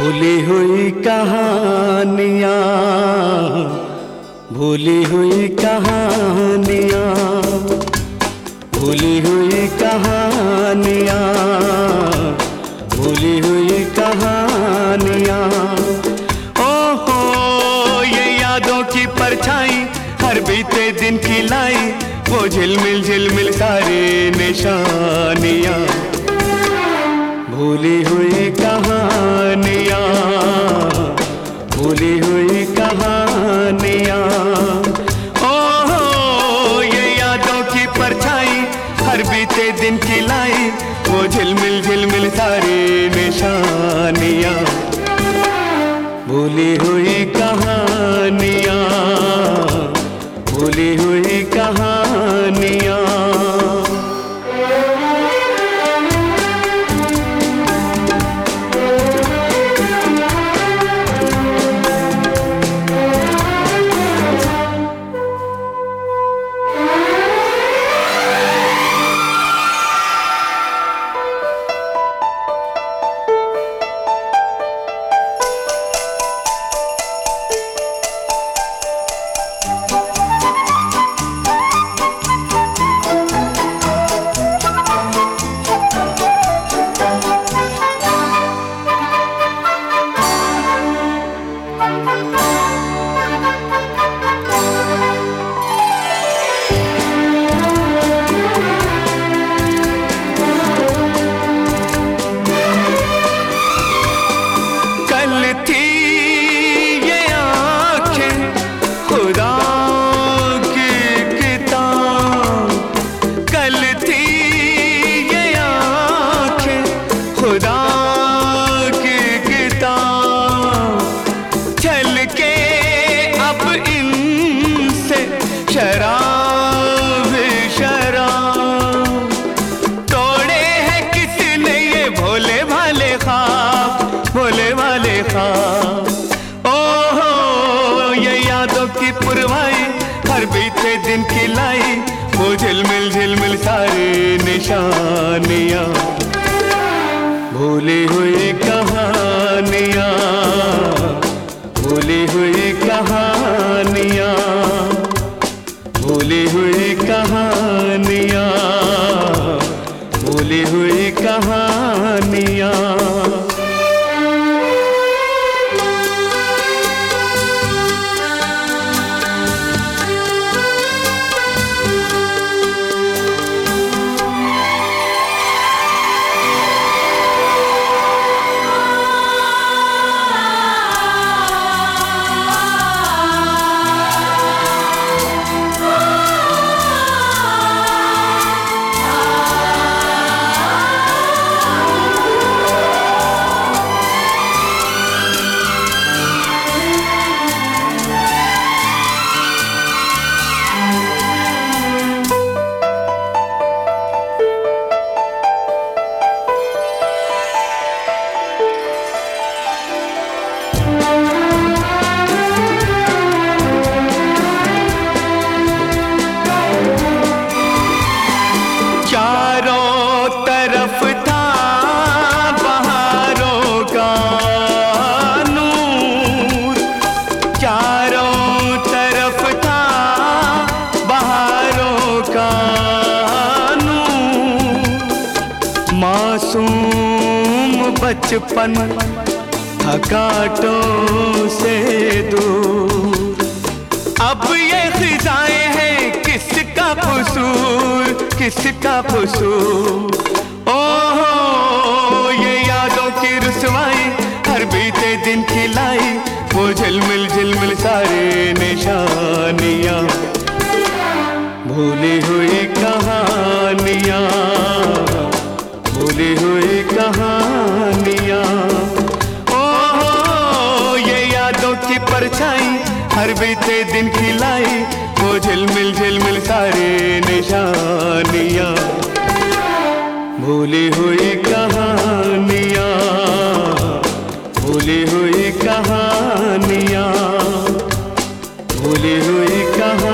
भूली हुई कहानियाँ, भूली हुई कहानियाँ, भूली हुई कहानियाँ, भूली हुई कहानियाँ। ओहो ये यादों की परछाई हर बीते दिन की लाई, वो झिलमिल झिलमिल सारी निशानियाँ। भूली हुई कहानियाँ, भूली हुई कहानियाँ। ओहो ये यादों की परछाई हर बीते दिन की लाई, वो झिलमिल झिलमिल सारी निशानियाँ। भूली हुई कहानियाँ, भूली हुई कहानियाँ। शराब शराब तोड़े हैं किसने ये भोले भाले ख्वाब, भोले भाले ख्वाब। ओहो ये यादों की पुरवाई हर बीते दिन की लाई, वो झिलमिल झिलमिल सारी निशानियाँ। भूली हुई कहानियाँ, भूली हुई कहानियाँ, भूली हुई कहानियाँ, भूली हुई कहानियाँ। मासूम बचपन था कांटों से दूर, अब ये खिजाएं हैं किसका कसूर, किसका कसूर। ओहो ये यादों की रुसवाई हर बीते दिन की लाई, वो झिलमिल झिलमिल सारी निशानियाँ। भूली हुई कहानियाँ, भूली हुई कहानियाँ। ओहो ये यादों की परछाई हर बीते दिन की लाई, वो झिलमिल झिलमिल सारी निशानियाँ। भूली हुई कहानियाँ, भूली हुई कहानियाँ, भूली हुई कहानियाँ।